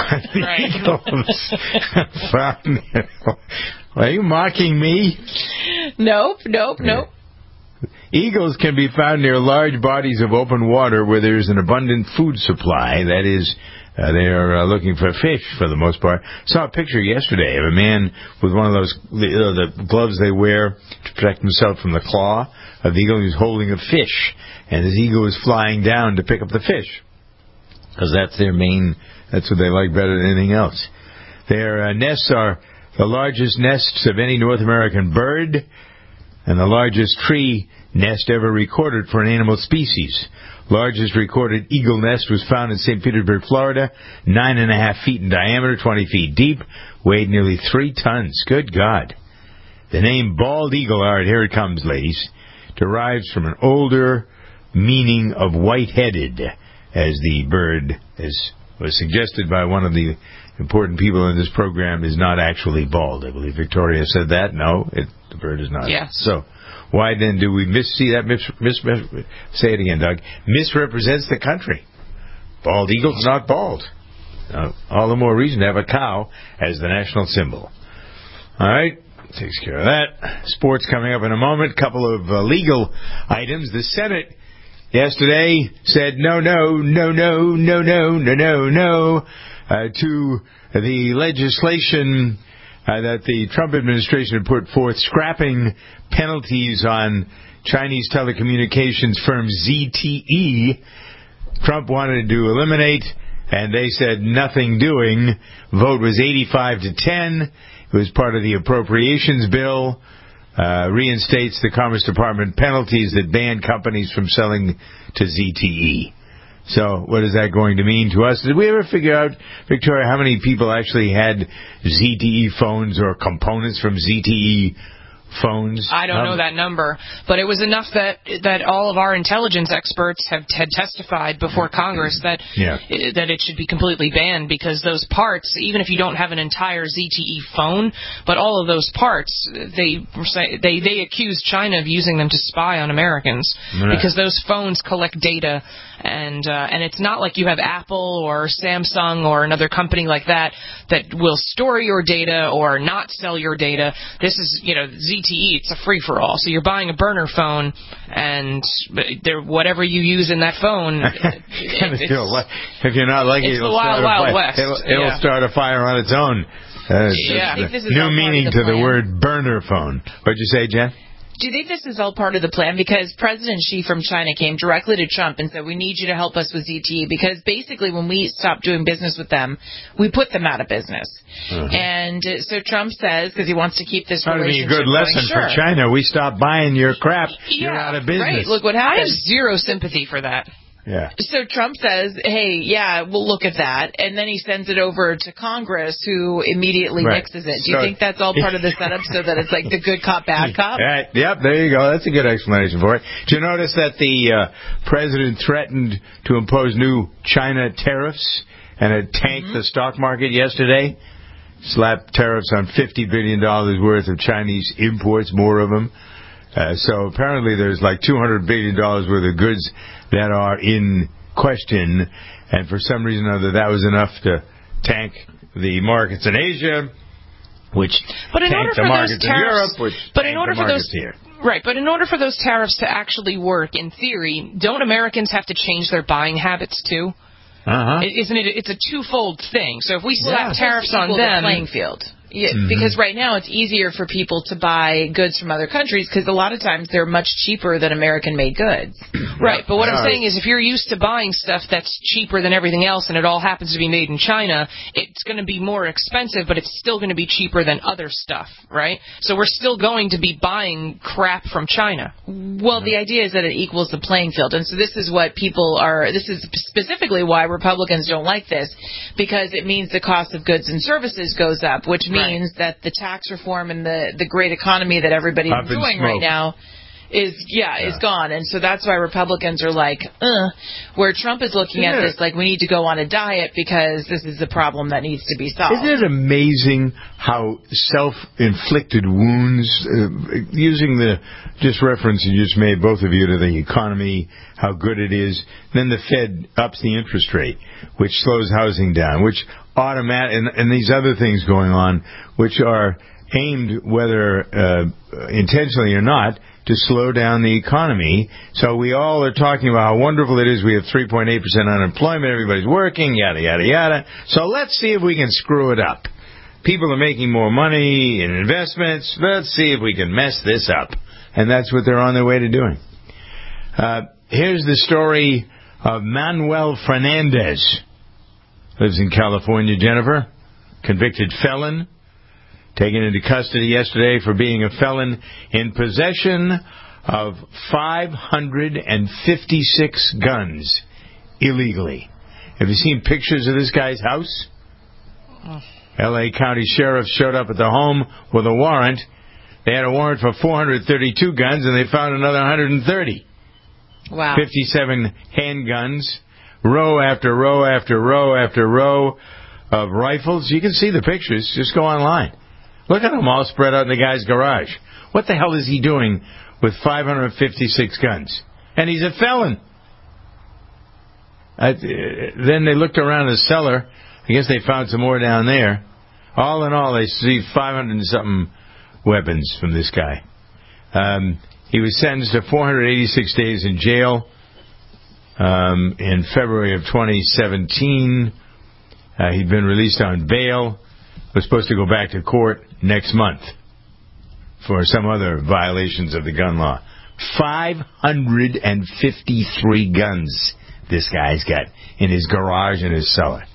B: Right. Are you mocking me?
D: Nope, nope, nope.
B: Eagles can be found near large bodies of open water where there is an abundant food supply. That is, uh, they are uh, looking for fish for the most part. Saw a picture yesterday of a man with one of those the, uh, the gloves they wear to protect himself from the claw of the eagle. He was holding a fish, and his eagle was flying down to pick up the fish because that's their main. That's what they like better than anything else. Their uh, nests are the largest nests of any North American bird, and the largest tree nest ever recorded for an animal species. Largest recorded eagle nest was found in Saint Petersburg, Florida, nine and a half feet in diameter, twenty feet deep, weighed nearly three tons. Good God. The name bald eagle, all right, here it comes, ladies, derives from an older meaning of white-headed, as the bird, as was suggested by one of the important people in this program, is not actually bald. I believe Victoria said that. No, it, the bird is not.
C: Yeah.
B: So, why then do we mis- see that? Mis- mis- mis- say it again, Doug. Misrepresents the country. Bald eagle's not bald. Uh, all the more reason to have a cow as the national symbol. All right. Takes care of that. Sports coming up in a moment. Couple of uh, legal items. The Senate yesterday said no, no, no, no, no, no, no, no, no. Uh, to the legislation uh, that the Trump administration had put forth, scrapping penalties on Chinese telecommunications firm Z T E. Trump wanted to eliminate, and they said nothing doing. Vote was eighty-five to ten. It was part of the appropriations bill. Uh, reinstates the Commerce Department penalties that ban companies from selling to Z T E. So what is that going to mean to us? Did we ever figure out, Victoria, how many people actually had Z T E phones or components from Z T E phones?
C: I don't um, know that number, but it was enough that that all of our intelligence experts have had testified before Congress that
B: yeah.
C: that it should be completely banned, because those parts, even if you don't have an entire Z T E phone, but all of those parts, they they they accuse China of using them to spy on Americans, right. because those phones collect data. And uh, and it's not like you have Apple or Samsung or another company like that that will store your data or not sell your data. This is, you know, Z T E. It's a free-for-all. So you're buying a burner phone, and there, whatever you use in that phone, it, it's,
B: if you're not lucky,
C: it's
B: it'll,
C: the wild,
B: start,
C: wild
B: a
C: west.
B: It'll, it'll
C: yeah.
B: start a fire on its own. Uh,
C: yeah.
B: New meaning
D: the
B: to
D: plan.
B: the word burner phone. What'd you say, Jen?
D: Do you think this is all part of the plan? Because President Xi from China came directly to Trump and said, we need you to help us with Z T E, because basically when we stop doing business with them, we put them out of business. Mm-hmm. And uh, so Trump says, because he wants to keep this
B: That'd
D: relationship
B: be a good
D: going,
B: lesson
D: sure.
B: for China. We stop buying your crap,
D: yeah,
B: you're out of business.
D: Right, look what happened.
C: I have zero sympathy for that.
B: Yeah.
D: So Trump says, hey, yeah, we'll look at that. And then he sends it over to Congress, who immediately
B: right.
D: nixes it. Do
B: so,
D: you think that's all part of the setup so that it's like the good cop, bad cop?
B: Right. Yep, there you go. That's a good explanation for it. Did you notice that the uh, president threatened to impose new China tariffs and it tanked mm-hmm. the stock market yesterday? Slapped tariffs on fifty billion dollars worth of Chinese imports, more of them. Uh, so apparently there's like two hundred billion dollars worth of goods that are in question, and for some reason or other that was enough to tank the markets in Asia, which
C: but in
B: tanked
C: order
B: the
C: for
B: markets
C: those tariffs,
B: in Europe, which
C: but in order
B: the
C: for those
B: here.
C: Right, but in order for those tariffs to actually work, in theory, don't Americans have to change their buying habits too?
B: Uh-huh.
C: Isn't it? It's a twofold thing. So if we slap
D: yeah.
C: tariffs on them,
D: the playing field. Yeah,
B: mm-hmm.
D: because right now it's easier for people to buy goods from other countries because a lot of times they're much cheaper than American-made goods.
C: Right, but what
B: uh,
C: I'm saying is if you're used to buying stuff that's cheaper than everything else and it all happens to be made in China, it's going to be more expensive, but it's still going to be cheaper than other stuff, right? So we're still going to be buying crap from China.
D: Well, the idea is that it equals the playing field, and so this is what people are, this is specifically why Republicans don't like this, because it means the cost of goods and services goes up, which means means that the tax reform and the, the great economy that everybody's
B: Up
D: enjoying right now is yeah, yeah is gone. And so that's why Republicans are like, uh, where Trump is looking
B: Isn't
D: at
B: it,
D: this like we need to go on a diet because this is a problem that needs to be solved.
B: Isn't it amazing how self-inflicted wounds, uh, using the just reference you just made, both of you, to the economy, how good it is, then the Fed ups the interest rate, which slows housing down, which automatic, and, and these other things going on, which are aimed, whether uh, intentionally or not, to slow down the economy. So we all are talking about how wonderful it is. We have three point eight percent unemployment. Everybody's working, yada, yada, yada. So let's see if we can screw it up. People are making more money in investments. Let's see if we can mess this up. And that's what they're on their way to doing. Uh, here's the story of Manuel Fernandez. Lives in California, Jennifer. Convicted felon. Taken into custody yesterday for being a felon in possession of five hundred fifty-six guns illegally. Have you seen pictures of this guy's house? Oh. L A County Sheriff showed up at the home with a warrant. They had a warrant for four hundred thirty-two guns, and they found another one hundred thirty.
D: Wow.
B: fifty-seven handguns, row after row after row after row of rifles. You can see the pictures. Just go online. Look at them all spread out in the guy's garage. What the hell is he doing with five hundred fifty-six guns? And he's a felon. Uh, then they looked around the cellar. I guess they found some more down there. All in all, they see five hundred and something weapons from this guy. Um, he was sentenced to four hundred eighty-six days in jail um, in February of twenty seventeen. Uh, he'd been released on bail. Was supposed to go back to court next month for some other violations of the gun law. five hundred fifty-three guns this guy's got in his garage and his cellar.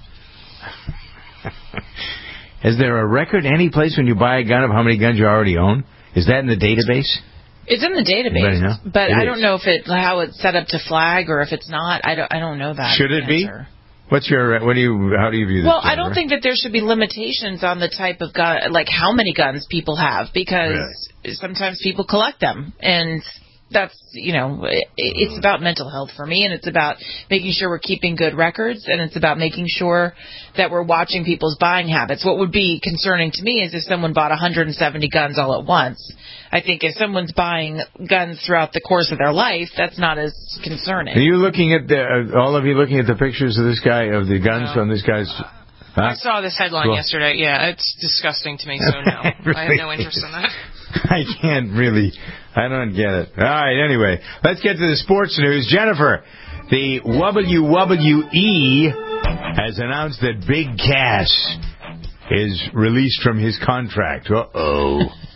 B: Is there a record any place when you buy a gun of how many guns you already own? Is that in the database?
D: It's in the database, but
B: it
D: I
B: is.
D: don't know if it how it's set up to flag or if it's not. I don't. I don't know that.
B: Should it
D: answer.
B: be? What's your? What do you? How do you view this?
D: Well,
B: Jennifer?
D: I don't think that there should be limitations on the type of gun, like how many guns people have, because really? sometimes people collect them, and that's you know, it, it's about mental health for me, and it's about making sure we're keeping good records, and it's about making sure that we're watching people's buying habits. What would be concerning to me is if someone bought one hundred seventy guns all at once. I think if someone's buying guns throughout the course of their life, that's not as concerning.
B: Are you looking at the, uh, all of you looking at the pictures of this guy, of the guns no. from this guy's... Uh, huh?
C: I saw this headline well, yesterday. Yeah, it's disgusting to me, so no. really, I have no interest in that.
B: I can't really... I don't get it. All right, anyway. Let's get to the sports news. Jennifer, the W W E has announced that Big Cass is released from his contract. Uh-oh.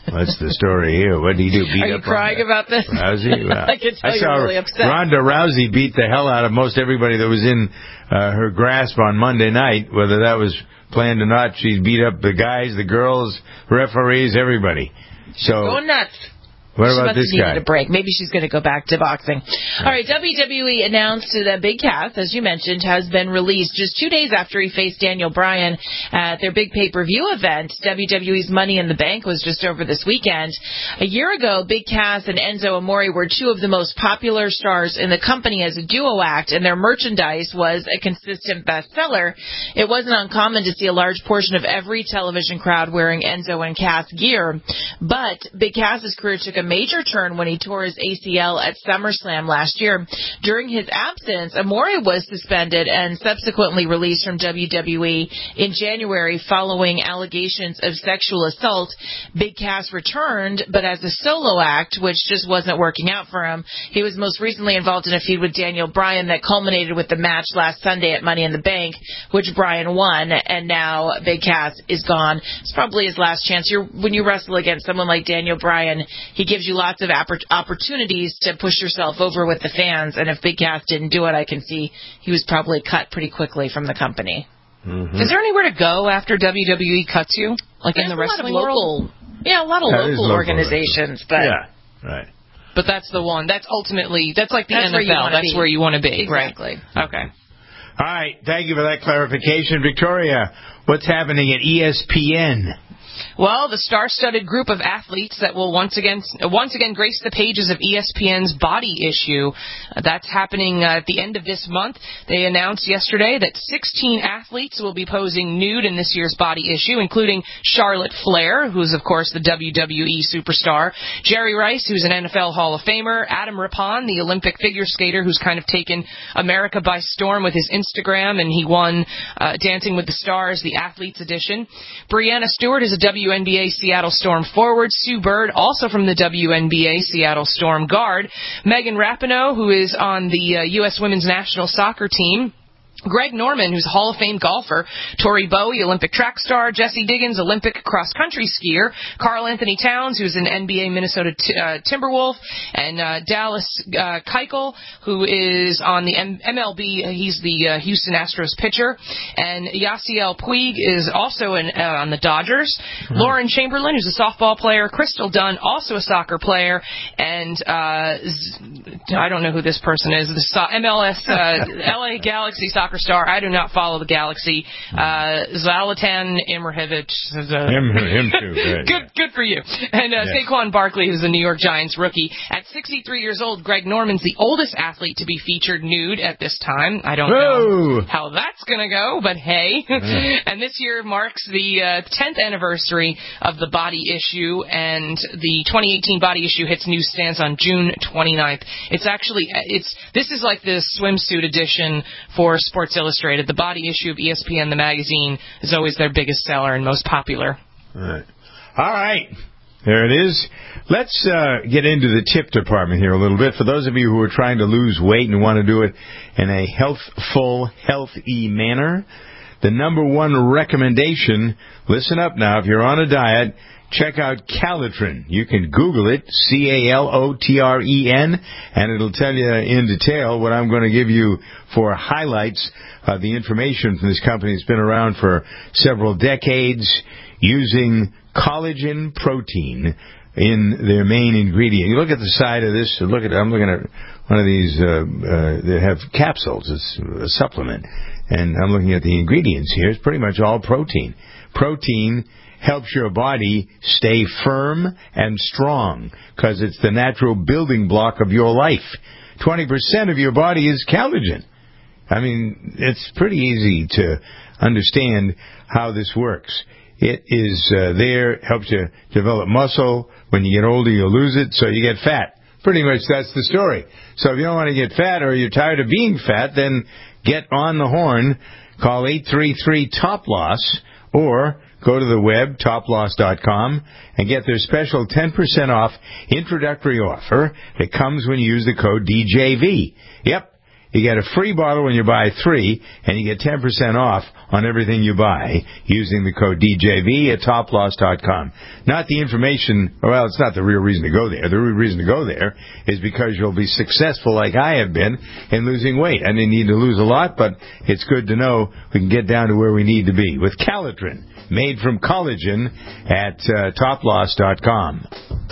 B: What's the story here? What did he do? Beat
D: Are you
B: up
D: crying
B: on
D: about this?
B: Rousey? Well,
D: I can tell
B: I
D: you're
B: saw
D: really upset.
B: Ronda Rousey beat the hell out of most everybody that was in uh, her grasp on Monday night, whether that was planned or not. She beat up the guys, the girls, referees, everybody. So
D: Going nuts.
B: What
D: she
B: about
D: must
B: this
D: have
B: guy?
D: needed a break. Maybe she's going to go back to boxing. All right, W W E announced that Big Cass, as you mentioned, has been released just two days after he faced Daniel Bryan at their big pay-per-view event. W W E's Money in the Bank was just over this weekend. A year ago, Big Cass and Enzo Amore were two of the most popular stars in the company as a duo act, and their merchandise was a consistent bestseller. It wasn't uncommon to see a large portion of every television crowd wearing Enzo and Cass gear. But Big Cass's career took a major turn when he tore his A C L at SummerSlam last year. During his absence, Amore was suspended and subsequently released from W W E in January following allegations of sexual assault. Big Cass returned, but as a solo act, which just wasn't working out for him. He was most recently involved in a feud with Daniel Bryan that culminated with the match last Sunday at Money in the Bank, which Bryan won, and now Big Cass is gone. It's probably his last chance. You're, when you wrestle against someone like Daniel Bryan, he gives you lots of opportunities to push yourself over with the fans, and if Big Cass didn't do it, I can see he was probably cut pretty quickly from the company.
B: Mm-hmm.
C: Is there anywhere to go after W W E cuts you? Like
D: There's
C: in the wrestling
D: a lot of local,
C: world?
D: Yeah, a lot of
B: That
D: local,
B: is local
D: organizations, but
B: yeah, right.
C: But that's the one. That's ultimately, that's like the
D: That's
C: N F L.
D: where you wanna
C: That's
D: be.
C: where you want to be.
D: Exactly.
C: Right. Okay.
B: All right, thank you for that clarification. Victoria, what's happening at E S P N?
C: Well, the star-studded group of athletes that will once again once again grace the pages of E S P N's Body Issue. Uh, that's happening uh, at the end of this month. They announced yesterday that sixteen athletes will be posing nude in this year's Body Issue, including Charlotte Flair, who's, of course, the W W E superstar, Jerry Rice, who's an N F L Hall of Famer, Adam Rippon, the Olympic figure skater who's kind of taken America by storm with his Instagram, and he won uh, Dancing with the Stars, the Athletes Edition. Brianna Stewart is a W N B A Seattle Storm forward. Sue Bird, also from the W N B A Seattle Storm guard. Megan Rapinoe, who is on the uh, U S Women's National Soccer team. Greg Norman, who's a Hall of Fame golfer, Tori Bowie, Olympic track star, Jesse Diggins, Olympic cross-country skier, Karl Anthony Towns, who's an N B A Minnesota t- uh, Timberwolf, and uh, Dallas uh, Keuchel, who is on the M- MLB, he's the uh, Houston Astros pitcher, and Yasiel Puig is also in, uh, on the Dodgers, mm-hmm. Lauren Chamberlain, who's a softball player, Crystal Dunn, also a soccer player, and uh, Z- I don't know who this person is, the so- M L S uh, L A Galaxy soccer star. I do not follow the Galaxy. Uh, Zlatan Ibrahimovic. Uh,
B: him, him too. Good,
C: good, good for you. And uh,
B: yes.
C: Saquon Barkley, who's the New York Giants rookie. At sixty-three years old, Greg Norman's the oldest athlete to be featured nude at this time. I don't
B: Whoa.
C: know how that's going to go, but hey. Yeah. And this year marks the uh, tenth anniversary of the Body Issue, and the twenty eighteen Body Issue hits newsstands on June twenty-ninth. It's actually, it's this is like the swimsuit edition for Sports Illustrated. The Body Issue of E S P N, the magazine, is always their biggest seller and most popular.
B: All right. All right. There it is. Let's uh, get into the tip department here a little bit. For those of you who are trying to lose weight and want to do it in a healthful, healthy manner, the number one recommendation, listen up now, if you're on a diet, check out Calitrin. You can Google it, C A L O T R E N, and it'll tell you in detail what I'm going to give you for highlights of the information from this company. It's been around for several decades, using collagen protein in their main ingredient. You look at the side of this, look at, I'm looking at one of these uh, uh, that have capsules. It's a supplement. And I'm looking at the ingredients here. It's pretty much all protein. Protein helps your body stay firm and strong because it's the natural building block of your life. twenty percent of your body is collagen. I mean, it's pretty easy to understand how this works. It is uh, there, helps you develop muscle. When you get older, you lose it, so you get fat. Pretty much that's the story. So if you don't want to get fat or you're tired of being fat, then get on the horn. Call eight three three, T O P L O S or go to the web, top loss dot com, and get their special ten percent off introductory offer that comes when you use the code D J V. Yep, You get a free bottle when you buy three, and you get ten percent off on everything you buy using the code D J V at top loss dot com. Not the information, well, it's not the real reason to go there. The real reason to go there is because you'll be successful like I have been in losing weight. I didn't need to lose a lot, but it's good to know we can get down to where we need to be with Calitrin, made from collagen at uh, top loss dot com.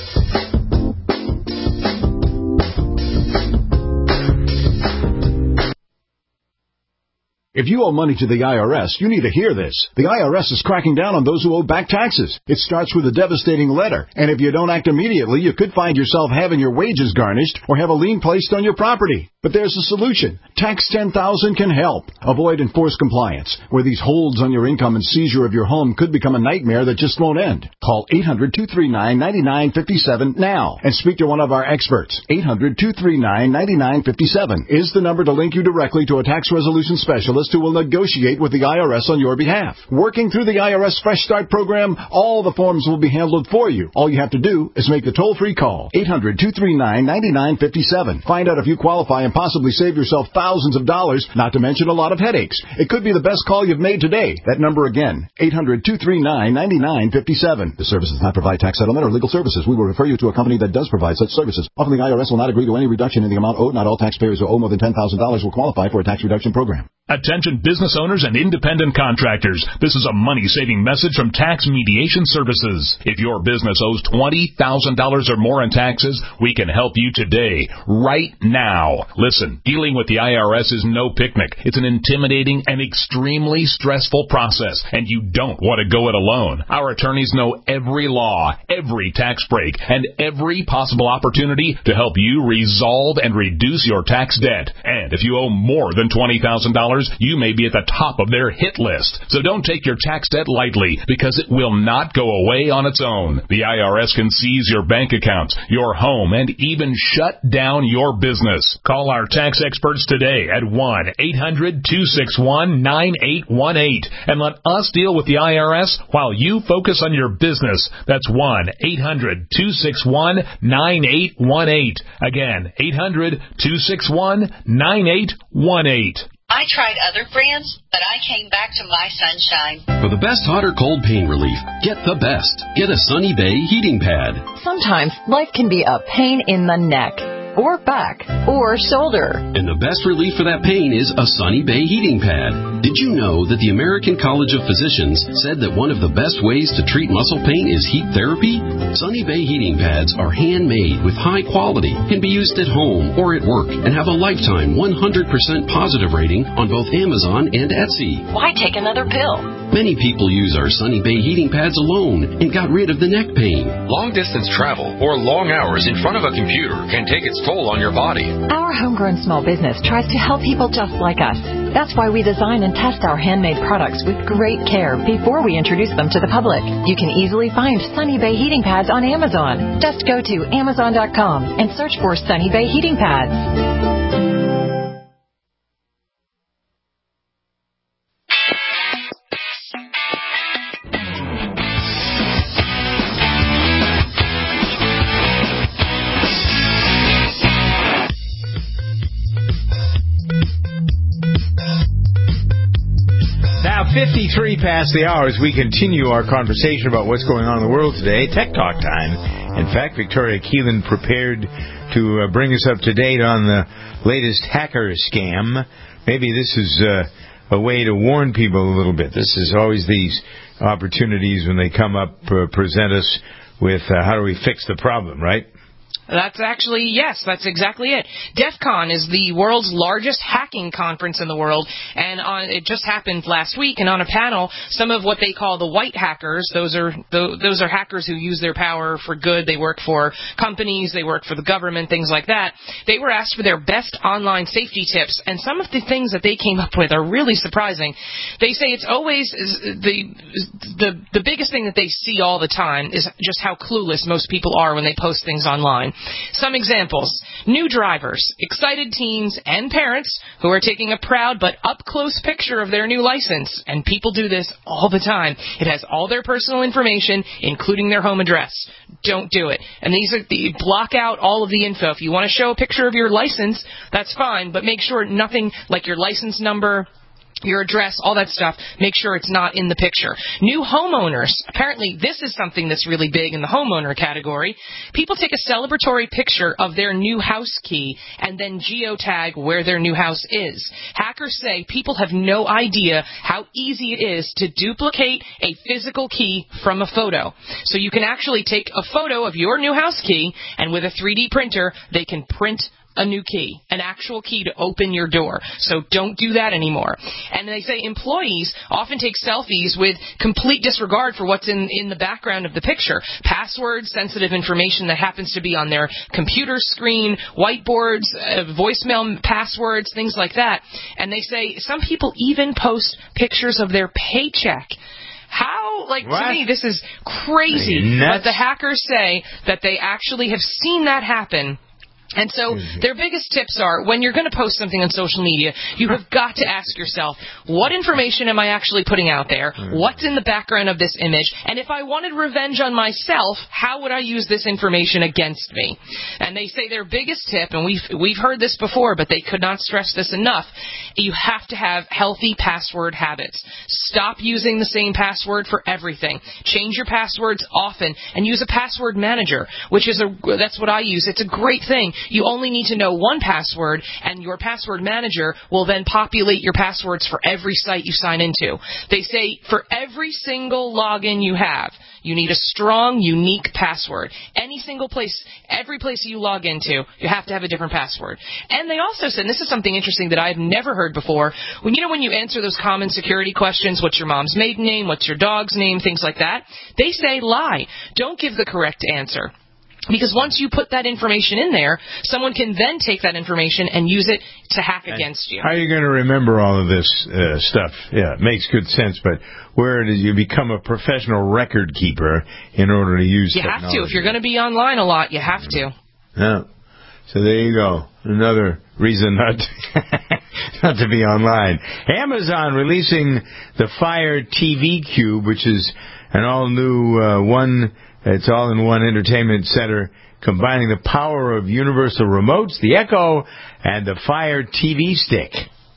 E: If you owe money to the I R S, you need to hear this. The I R S is cracking down on those who owe back taxes. It starts with a devastating letter, and if you don't act immediately, you could find yourself having your wages garnished or have a lien placed on your property. But there's a solution. Tax ten thousand can help. Avoid enforced compliance, where these holds on your income and seizure of your home could become a nightmare that just won't end. Call eight hundred, two three nine, nine nine five seven now and speak to one of our experts. eight hundred, two three nine, nine nine five seven is the number to link you directly to a tax resolution specialist who will negotiate with the I R S on your behalf. Working through the I R S Fresh Start program, all the forms will be handled for you. All you have to do is make the toll-free call. eight hundred, two three nine, nine nine five seven. Find out if you qualify and possibly save yourself thousands of dollars, not to mention a lot of headaches. It could be the best call you've made today. That number again, eight hundred, two three nine, nine nine five seven. The service does not provide tax settlement or legal services. We will refer you to a company that does provide such services. Often the I R S will not agree to any reduction in the amount owed. Not all taxpayers who owe more than ten thousand dollars will qualify for a tax reduction program.
Q: Attention business owners and independent contractors. This is a money-saving message from Tax Mediation Services. If your business owes twenty thousand dollars or more in taxes, we can help you today, right now. Listen, dealing with the I R S is no picnic. It's an intimidating and extremely stressful process, and you don't want to go it alone. Our attorneys know every law, every tax break, and every possible opportunity to help you resolve and reduce your tax debt. And if you owe more than twenty thousand dollars, you may be at the top of their hit list. So don't take your tax debt lightly, because it will not go away on its own. The I R S can seize your bank accounts, your home, and even shut down your business. Call our tax experts today at one eight hundred, two six one, nine eight one eight and let us deal with the I R S while you focus on your business. That's one eight hundred, two six one, nine eight one eight. Again, eight hundred, two six one, nine eight one eight.
W: I tried other brands, but I came back to my Sunshine.
P: For the best hot or cold pain relief, get the best. Get a Sunny Bay heating pad.
X: Sometimes life can be a pain in the neck, or back, or shoulder.
P: And the best relief for that pain is a Sunny Bay heating pad. Did you know that the American College of Physicians said that one of the best ways to treat muscle pain is heat therapy? Sunny Bay heating pads are handmade with high quality, can be used at home or at work, and have a lifetime one hundred percent positive rating on both Amazon and Etsy.
X: Why take another pill?
P: Many people use our Sunny Bay heating pads alone and got rid of the neck pain.
Y: Long-distance travel or long hours in front of a computer can take its toll on your body.
X: Our homegrown small business tries to help people just like us. That's why we design and test our handmade products with great care before we introduce them to the public. You can easily find Sunny Bay heating pads on Amazon. Just go to amazon dot com and search for Sunny Bay heating pads.
B: fifty-three past the hours, we continue our conversation about what's going on in the world today. Tech Talk time. In fact, Victoria Keelan prepared to uh, bring us up to date on the latest hacker scam. Maybe this is uh, a way to warn people a little bit. This is always these opportunities when they come up, uh, present us with uh, how do we fix the problem, right?
C: That's actually, yes, that's exactly it. DEF CON is the world's largest hacking conference in the world, and on, it just happened last week, and on a panel, some of what they call the white hackers, those are those are hackers who use their power for good. They work for companies, they work for the government, things like that. They were asked for their best online safety tips, and some of the things that they came up with are really surprising. They say it's always the the the biggest thing that they see all the time is just how clueless most people are when they post things online. Some examples. New drivers, excited teens, and parents who are taking a proud but up-close picture of their new license. And people do this all the time. It has all their personal information, including their home address. Don't do it. And these are the block out all of the info. If you want to show a picture of your license, that's fine, but make sure nothing like your license number, your address, all that stuff, make sure it's not in the picture. New homeowners. Apparently, this is something that's really big in the homeowner category. People take a celebratory picture of their new house key and then geotag where their new house is. Hackers say people have no idea how easy it is to duplicate a physical key from a photo. So you can actually take a photo of your new house key, and with a three D printer, they can print a new key, an actual key to open your door. So don't do that anymore. And they say employees often take selfies with complete disregard for what's in, in the background of the picture. Passwords, sensitive information that happens to be on their computer screen, whiteboards, uh, voicemail passwords, things like that. And they say some people even post pictures of their paycheck. How, like, what? To me, this is crazy. But the hackers say that they actually have seen that happen. And so their biggest tips are, when you're going to post something on social media, you have got to ask yourself, what information am I actually putting out there? What's in the background of this image? And if I wanted revenge on myself, how would I use this information against me? And they say their biggest tip, and we've, we've heard this before, but they could not stress this enough, you have to have healthy password habits. Stop using the same password for everything. Change your passwords often, and use a password manager, which is a, that's what I use. It's a great thing. You only need to know one password, and your password manager will then populate your passwords for every site you sign into. They say for every single login you have, you need a strong, unique password. Any single place, every place you log into, you have to have a different password. And they also said, and this is something interesting that I've never heard before, when you know when you answer those common security questions, what's your mom's maiden name, what's your dog's name, things like that, they say lie. Don't give the correct answer. Because once you put that information in there, someone can then take that information and use it to hack against you.
B: How are you going to remember all of this uh, stuff? Yeah, it makes good sense, but where do you become a professional record keeper in order to use
C: You
B: technology?
C: have to. If you're going to be online a lot, you have to.
B: Yeah. So there you go. Another reason not to, not to be online. Amazon releasing the Fire T V Cube, which is an all-new uh, one... It's all-in-one entertainment center combining the power of universal remotes, the Echo, and the Fire T V Stick.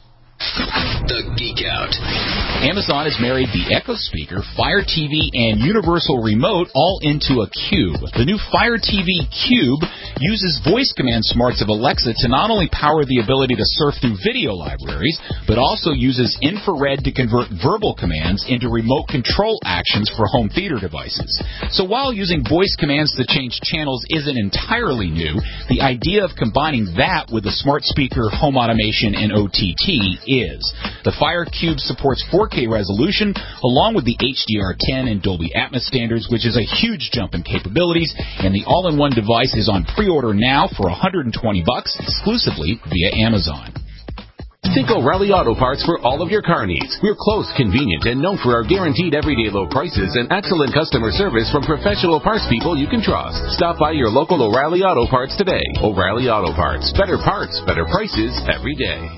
F: The Geek Out. Amazon has married the Echo speaker, Fire T V, and Universal Remote all into a cube. The new Fire T V Cube uses voice command smarts of Alexa to not only power the ability to surf through video libraries, but also uses infrared to convert verbal commands into remote control actions for home theater devices. So while using voice commands to change channels isn't entirely new, the idea of combining that with the smart speaker, home automation, and O T T is. The Fire Cube supports four K resolution along with the H D R ten and Dolby Atmos standards, which is a huge jump in capabilities, and the all-in-one device is on pre-order now for one hundred twenty bucks exclusively via Amazon.
G: Think O'Reilly Auto Parts for all of your car needs. We're close, convenient, and known for our guaranteed everyday low prices and excellent customer service from professional parts people you can trust. Stop by your local O'Reilly Auto Parts today. O'Reilly Auto Parts. Better parts, better prices every day.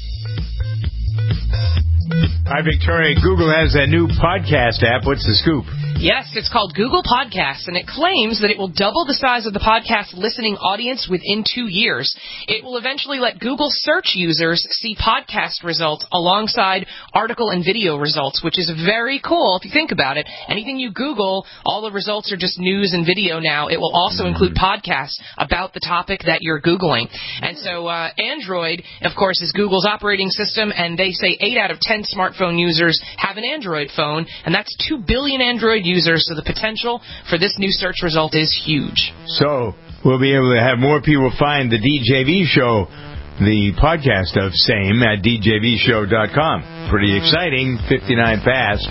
B: Hi, Victoria. Google has that new podcast app. What's the scoop?
C: Yes, it's called Google Podcasts, and it claims that it will double the size of the podcast listening audience within two years. It will eventually let Google search users see podcast results alongside article and video results, which is very cool if you think about it. Anything you Google, all the results are just news and video now. It will also include podcasts about the topic that you're Googling. And so uh, Android, of course, is Google's operating system, and they say eight out of ten smartphone users have an Android phone, and that's two billion Android users, so the potential for this new search result is huge.
B: So we'll be able to have more people find the D J V show, the podcast of same, at d j v show dot com. Pretty exciting, fifty-nine past.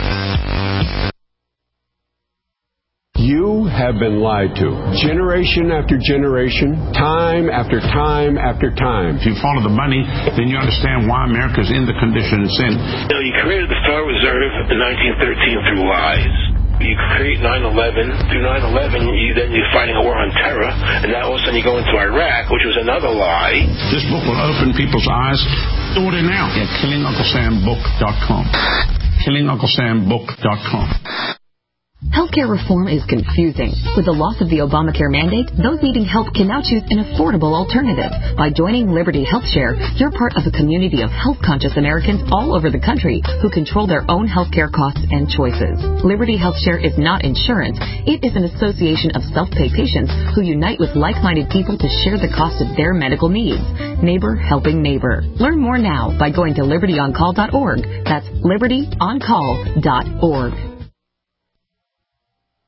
H: You have been lied to. Generation after generation, time after time after time.
I: If you follow the money, then you understand why America's in the condition it's in.
J: You know, you created the Federal Reserve in nineteen thirteen through lies. You
A: you create nine eleven. Through nine eleven, you, then you're fighting a war on terror, and now all of a sudden you go into Iraq, which was another lie.
I: This book will open people's eyes. Order now at killing uncle sam book dot com. killing uncle sam book dot com.
J: Healthcare reform is confusing. With the loss of the Obamacare mandate, those needing help can now choose an affordable alternative. By joining Liberty HealthShare, you're part of a community of health-conscious Americans all over the country who control their own healthcare costs and choices. Liberty HealthShare is not insurance. It is an association of self-pay patients who unite with like-minded people to share the cost of their medical needs. Neighbor helping neighbor. Learn more now by going to liberty on call dot org. That's liberty on call dot org.